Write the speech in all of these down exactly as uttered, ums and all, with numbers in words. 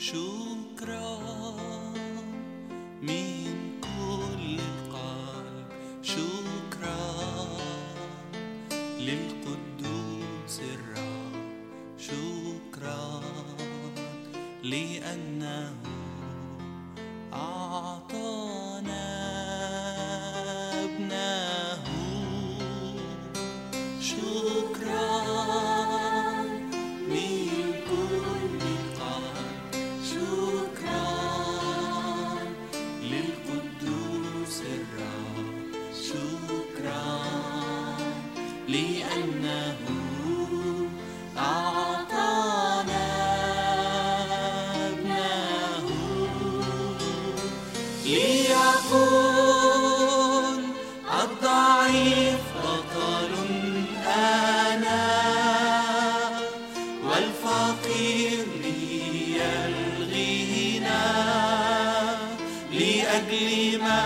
شكرا من كل القلب، شكرا للقدوس الرب، شكرا لأنه أعطانا ابنه. شكرا لأنه أعطانا ابنه ليقول الضعيف بطل أنا والفقير لي الغنى لأجل ما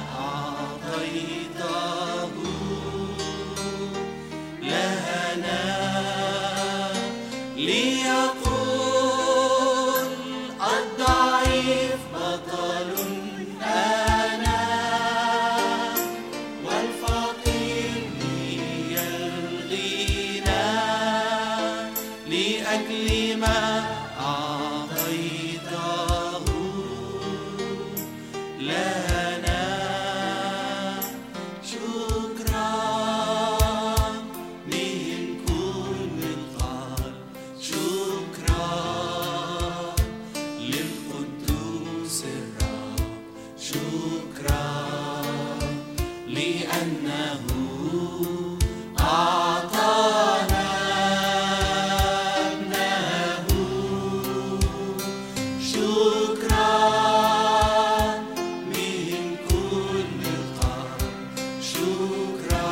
ليقول الضعيف بطل أنا والفقير لي الغنى لأجل ما أعطيته لنا. شكرا لأنه أعطانا ابنه. شكرا من كل القلب، شكرا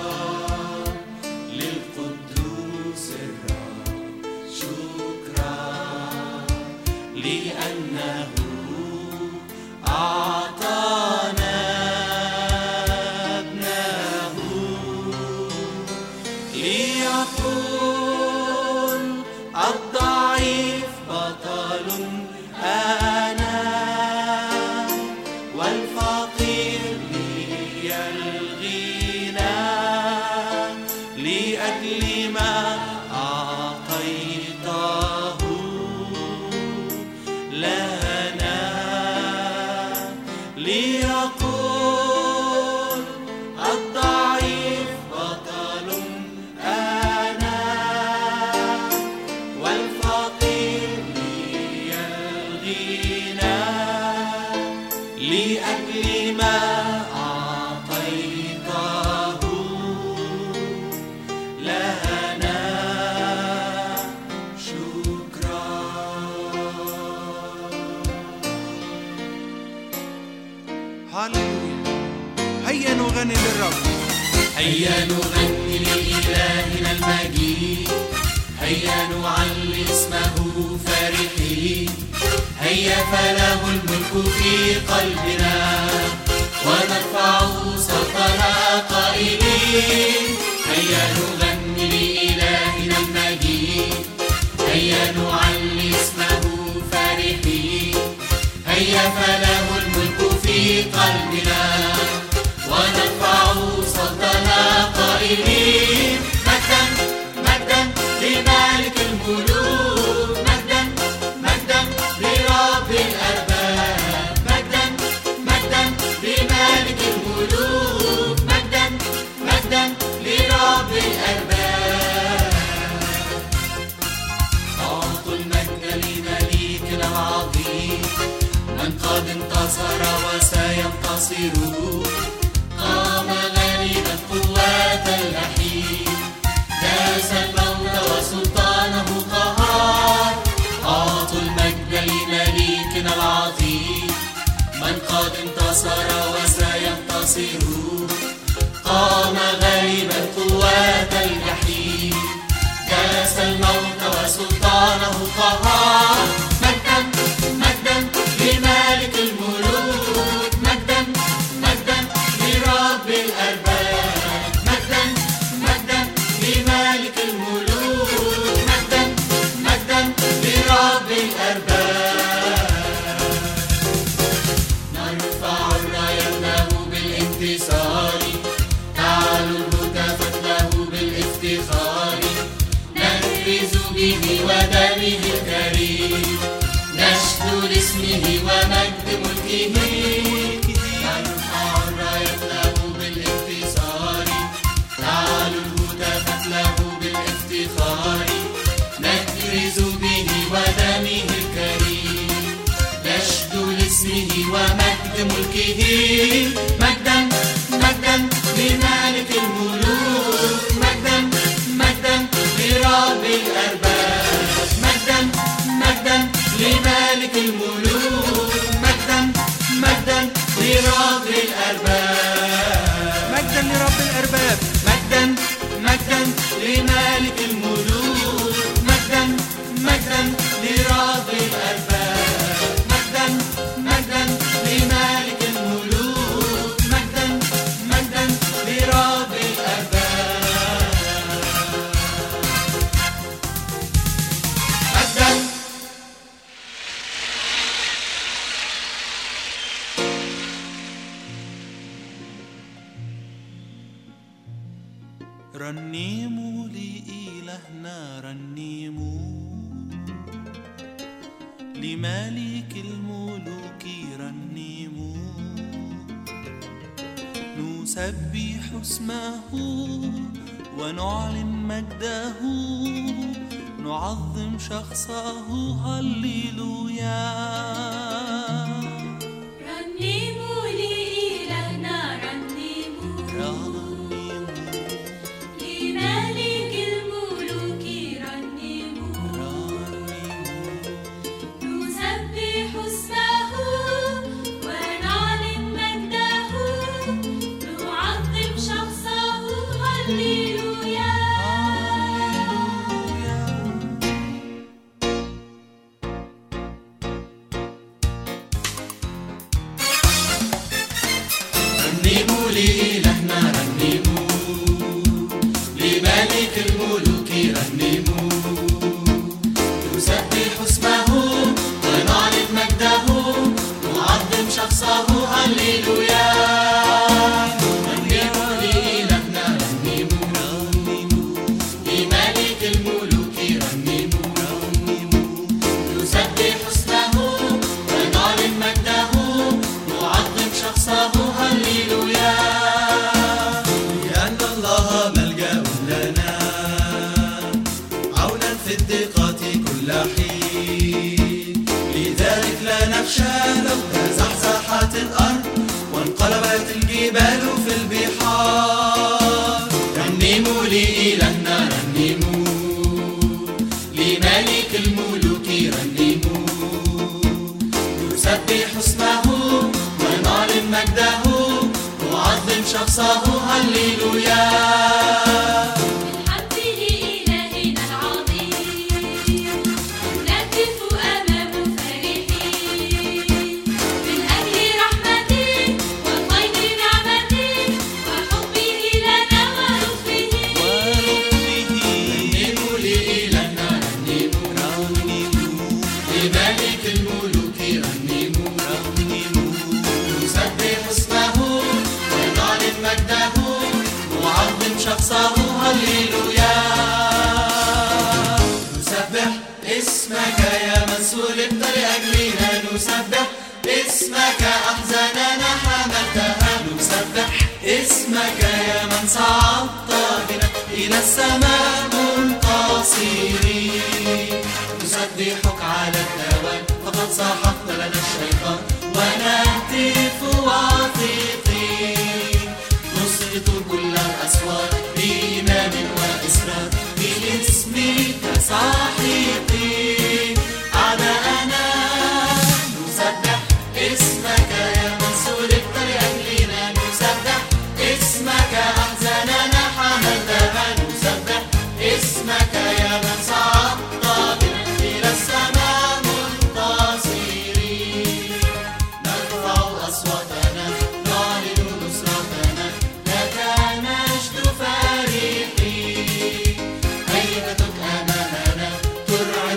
للقدوس الرب، شكرا لأنه أعطانا ليقول الضعيف بطل أنا والفقير لي الغنى لأجل ما أعطيته لنا. ليقول الضعيف بطل أنا والفقير لي الغنى لأجل ما أعطيته لنا. شكرا. هاليلويا. هيا نغني للرب، هيا نغني لإلهنا المجيد، هيا نعلي اسمه فرحين، هيا فله الملك في قلبنا ونرفع صوتنا قائلين. هيا نغني لإلهنا المجيد، هيا نعلي اسمه فرحين، هيا فله الملك في قلبنا ونرفع صوتنا قائلين. مجدا مجدا لمالك الملوك، مجدا مجدا لرب الأرباب، مجدا مجدا لمالك الملوك، مجدا مجدا لرب الأرباب. أعطوا المجد لمليكنا العظيم من قد انتصر وسينتصر، قام غالبا قوات الجحيم، داس الموت وسلطانه قهار. أعطوا المجد لمليكنا العظيم من قد انتصر وسينتصر، قام غالبا قوات الجحيم، داس الموت وسلطانه قهار. مجدا مجدا لمالك الملوك، مجدا مجدا لرب الأرباب، مجدا مجدا لمالك الملوك، مجدا مجدا لرب الأرباب. ملكه. مجدا مجدا لمالك الملوك، مجدا مجدا لرب الأرباب، مجدا مجدا لمالك الملوك، مجدا مجدا لرب الأرباب، مجدا لرب الأرباب، مجدا مجدا لمالك الملوك، مجدا مجدا لرب الأرباب، مجدا مجدا لمالك الملوك، مجدا مجدا لرب الأرباب، مجدا. رنموا لإلهنا، رنموا لملك الملوك، رنموا نسبح اسمه ونعلن مجده، نعظم شخصه. هللويا. رنموا لإلهنا، رنموا لملك الملوك، رنموا نسبح اسمه ونعلن مجده، نعظم شخصه. هللويا. رنموا لإلهنا، رنموا لملك الملوك، رنموا نسبح اسمه ونعلن مجده، نعظم شخصه. هللويا. رنموا لإلهنا، رنموا لملك الملوك، رنموا نسبح اسمه ونعلن مجده، نعظم شخصه. هللويا. لأن الله ملجأ لنا، عونا في الضيقات كل حين، لذلك لا نخشى لو تزحزحت الأرض وانقلبت الجبال في البحار. رنموا لإلهنا، رنموا لملك الملوك، رنموا نسبح اسمه ونعلن مجده، نعظم شخصه. هللويا. بالحمد لإلهنا العظيم، نهتف أمامه فرحين، من أجل رحمته وفيض نعمته وحبه لنا ولطفه. رنموا لإلهنا، رنموا لملك الملوك، رنموا نسبح اسمه ونعلن مجده، نعظم شخصه. هللويا. نسبح اسمك يا من صلبت لأجلنا، نسبح اسمك أحزاننا حملتها، نسبح اسمك يا من صعدت بنا إلى السماء منتصرين، نسبحك على الدوام فقد سحقت لنا الشيطان، ونهتف واثقين نسقط كل الأسوار بإيمان وإصرار، باسمك ساحقين أعداءنا. نسبح اسمك يا من صلبت لأجلنا، نسبح اسمك أحزاننا حملتها، نسبح اسمك يا من صعدت بنا إلى السماء منتصرين، نرفع أصواتنا نعلن نصرتنا، لك نجد فرحين، هيبتك أمامنا ترعب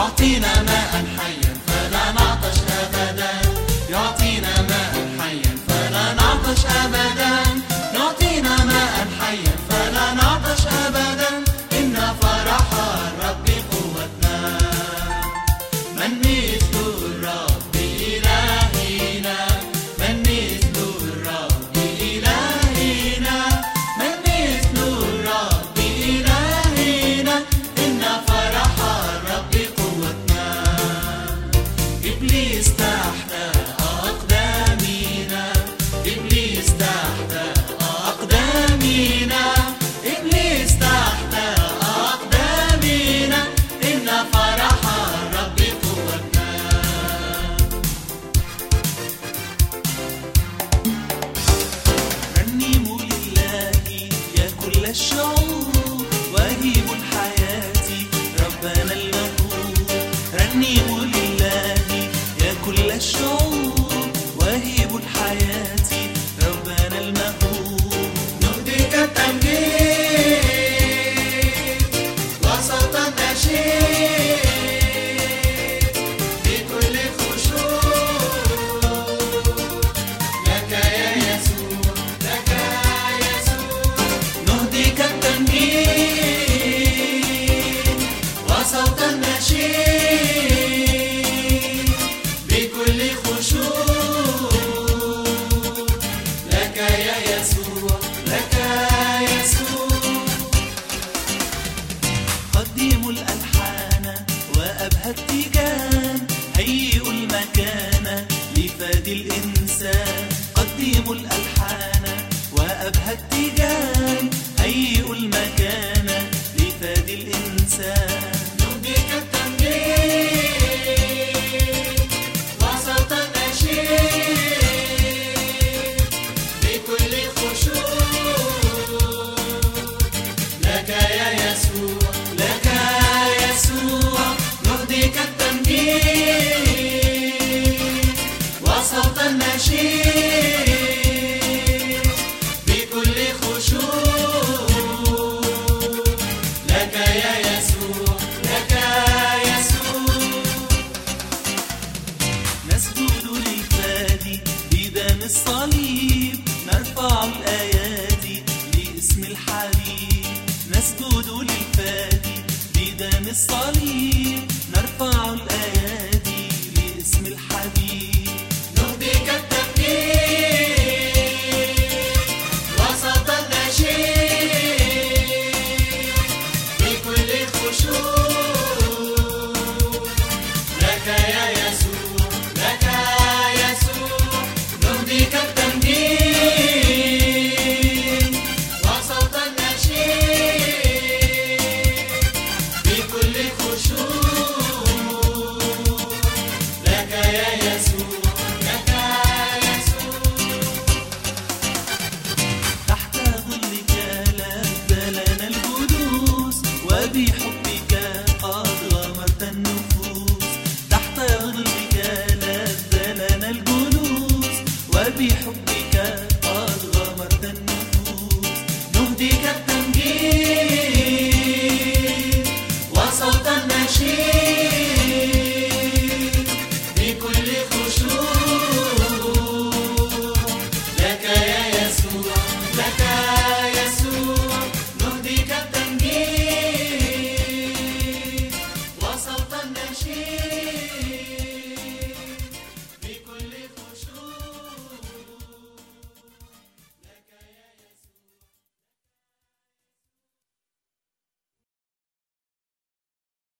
يعطينا ماء حيا فلا نعطش أبدا يعطينا ماء حيا فلا نعطش أبدا يعطينا ماء حيا فلا نعطش أبدا إن فرح الرب قوتنا من مثل الرب إلهنا من مثل الرب إلهنا من مثل الرب إلهنا إن فرح الرب قوتنا إبليس تحت أقدامنا إبليس تحت أقدامنا إبليس تحت أقدامنا إن فرح الرب قوتنا رنموا لله يا كل الشعوب وهيبوا الحياة ربنا المهوب رنموا لله يا كل الشعوب وهيبوا الحياة ربنا المهوب نهديك التمجيد وصوت النشيد بكل خشوع لك يا يسوع لك يا يسوع نهديك التمجيد وصوت النشيد بكل خشوع لك يا يسوع لك يسوع قدموا الألحان وأبهى التيجان هيئوا المكان لفادي الإنسان قدموا الألحان وأبهى التيجان هيئوا المكان لفادي الإنسان نهديك التمجيد وصوت النشيد بكل خشوع لك يا يسوع لك يسوع نهديك التمجيد وصوت النشيد بكل خشوع لك يا يسوع لك يسوع نسجد للفادي بدم الصليب نرفع الأيادي لاسم الحبيب نسجد للفادي بدم الصليب نرفع الأيادي لاسم الحبيب نهديك التمجيد وسط النشيد بكل خشوع لك يا يسوع لك يسوع نهديك التمجيد وسط النشيد بكل خشوع لك يا يسوع لك يسوع تحت ظلك لذ لنا القدوس وبحبك قد غمرت النفوس تحت ظلك لذ لنا القدوس وبحبك قد غمرت النفوس نهديك التمجيد وصوت النشيد